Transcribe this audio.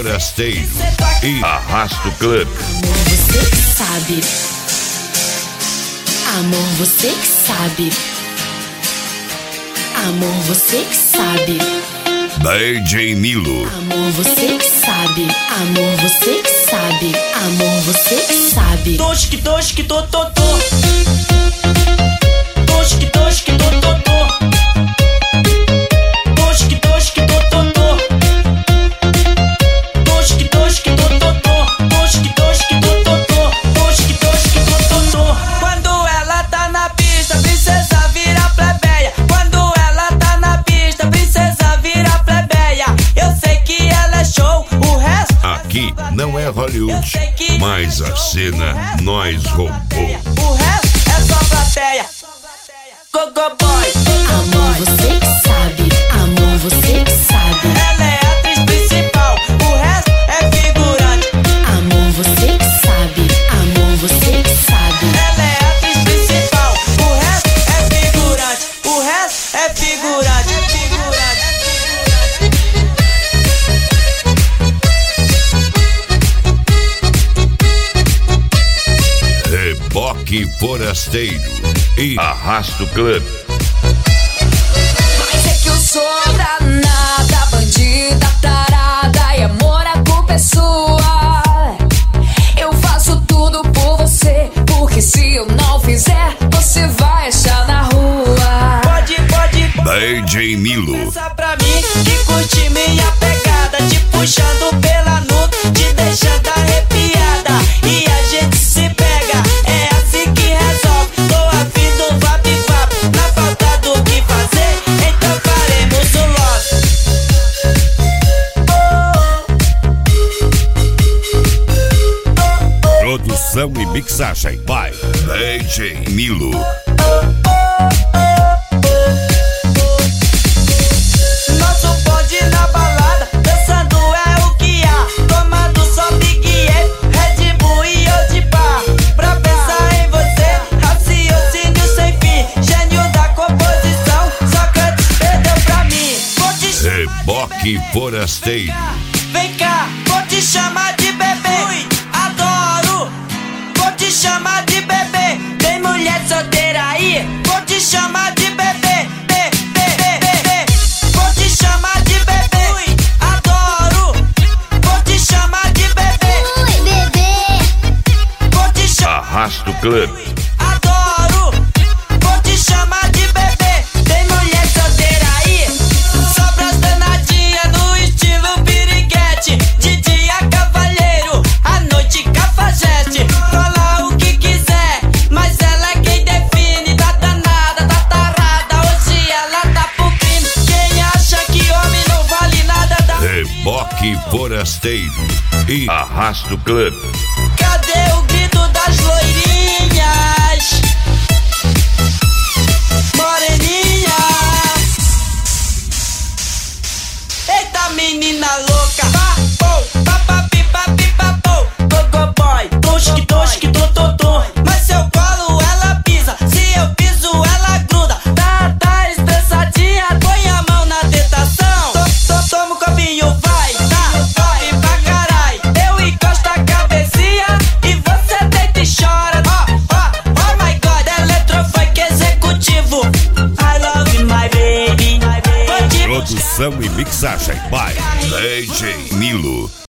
Forasteiro e Arrasto Club. Você que sabe. Amor, você que sabe. Amor, você que sabe. DJ Nilo. Amor, você que sabe. Amor, você que sabe. Amor, você que sabe. Tosque, tosque, tototô. Tosque, tosque, tototô. Tosque, tosque, tototô. Tosque, tosque, tototô. Tosque, tosque, tototô. Tosque, tosque, tototô. Quando ela tá na pista, princesa vira plebeia. Quando ela tá na pista, princesa vira plebeia. Eu sei que ela é show, o resto Aqui não é Hollywood, mas a cena nós roubou. o resto é só plateia. Gogo boy. Amor, você que sabe. Amor, você que sabe. Ela é a atriz principal, o resto é figurante. Amor, você que sabe. Amor, você que sabe. Ela é a atriz principal, o resto é figurante. O resto é figurante. Reboque Forasteiro e Arrasto Club. Mas é que eu sou danada, bandida, tarada, e amor, a culpa é sua. Eu faço tudo por você, porque se eu não fizer, você vai achar na rua. Pode, DJ Nilo. pensa pra mim que curte minha pegada, te puxando pela nuca, te deixando arrepiada. E a gente se pega, é assim que resolve. Tô a fim do vap-vap, na falta do que fazer, então faremos o love. Produção e mixagem by DJ Nilo. Nosso bonde na balada, dançando é o que há. Tomando só Big E, Red Bull e Odipá. Pra pensar em você, raciocínio sem fim. Gênio da composição, Sócrates perdeu pra mim. Vou te chamar de Reboque Forasteiro. Vem cá, vou te chamar de bebê. Ui, adoro. Vou te chamar de bebê. Tem mulher solteira aí? Vou te chamar de bebê. Vou te chamar de bebê. Ui, adoro. Vou te chamar de bebê. Oi, bebê. Vou te chamar. Arrasto Club. Adoro. Vou te chamar de bebê. Tem mulher solteira aí? Sobras danadinha no estilo piriguete. De dia cavalheiro, à noite cafajeste. Fala o que quiser, mas ela é quem define. Tá danada, tá tarada, hoje ela tá pro crime. Quem acha que homem não vale nada dá. Reboque Forasteiro e Arrasto Club. Cadê o grito das loirinhas? Moreninha. Eita menina louca. Papou, papapi, papi, papou. Gogo boy, tosque, tosque, tototô. Mas se eu colo, ela pisa. Se eu piso, ela gruda. Tá estressadinha, põe a mão na tentação. Toma um copinho, vai. Vai pra carai. Eu encosto a cabecinha e você deita e chora. Oh my god, eletrofunk executivo. I love my baby. Produção e mixagem by DJ Nilo.